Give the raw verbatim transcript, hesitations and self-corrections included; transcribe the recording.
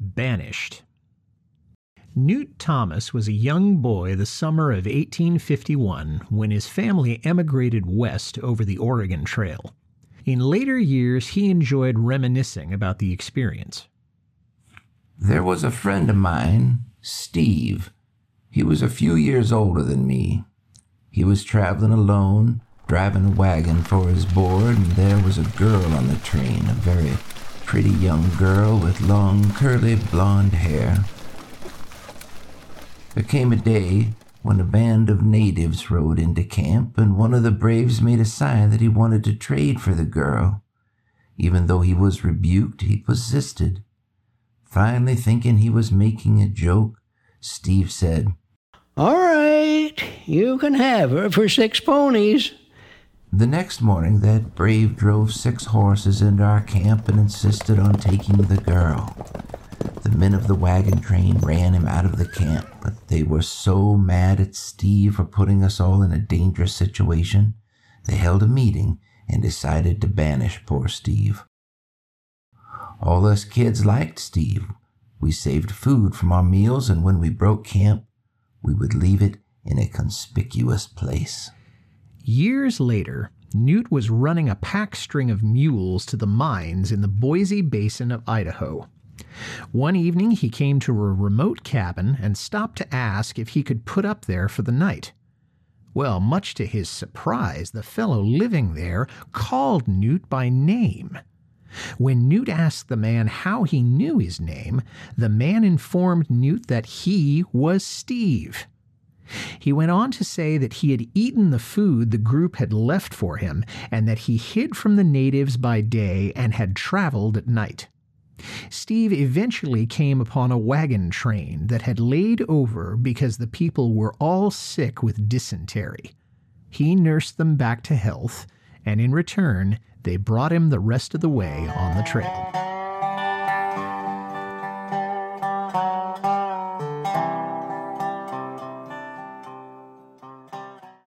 Banished. Newt Thomas was a young boy the summer of eighteen fifty-one when his family emigrated west over the Oregon Trail. In later years, he enjoyed reminiscing about the experience. There was a friend of mine, Steve. He was a few years older than me. He was traveling alone, driving a wagon for his board, and there was a girl on the train, a very pretty young girl with long, curly blonde hair. There came a day when a band of natives rode into camp, and one of the braves made a sign that he wanted to trade for the girl. Even though he was rebuked, he persisted. Finally, thinking he was making a joke, Steve said, "All right, you can have her for six ponies." The next morning, that brave drove six horses into our camp and insisted on taking the girl. The men of the wagon train ran him out of the camp, but they were so mad at Steve for putting us all in a dangerous situation, they held a meeting and decided to banish poor Steve. All us kids liked Steve. We saved food from our meals, and when we broke camp, we would leave it in a conspicuous place. Years later, Newt was running a pack string of mules to the mines in the Boise Basin of Idaho. One evening, he came to a remote cabin and stopped to ask if he could put up there for the night. Well, much to his surprise, the fellow living there called Newt by name. When Newt asked the man how he knew his name, the man informed Newt that he was Steve. He went on to say that he had eaten the food the group had left for him and that he hid from the natives by day and had traveled at night. Steve eventually came upon a wagon train that had laid over because the people were all sick with dysentery. He nursed them back to health, and in return, they brought him the rest of the way on the trail.